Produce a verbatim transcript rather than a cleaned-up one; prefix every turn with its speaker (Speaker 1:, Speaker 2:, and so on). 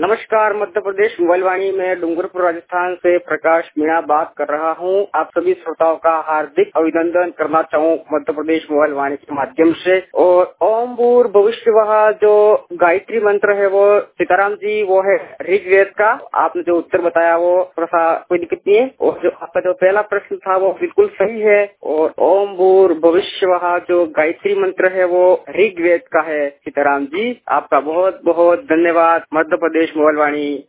Speaker 1: नमस्कार, मध्य प्रदेश मोबाइल वाणी में डूंगरपुर राजस्थान से प्रकाश मीणा बात कर रहा हूँ। आप सभी श्रोताओं का हार्दिक अभिनंदन करना चाहूँ मध्य प्रदेश मोबाइल वाणी के माध्यम से। और ओम भूर भविष्यवः जो गायत्री मंत्र है वो सीताराम जी वो है ऋग्वेद का। आपने जो उत्तर बताया वो थोड़ा सा कोई दिक्कत नहीं है, और जो आपका जो पहला प्रश्न था वो बिल्कुल सही है। और ओम भूर भविष्यवः जो गायत्री मंत्र है वो ऋग्वेद का है। सीताराम जी, आपका बहुत बहुत धन्यवाद। मध्य प्रदेश मोबाइल वाणी।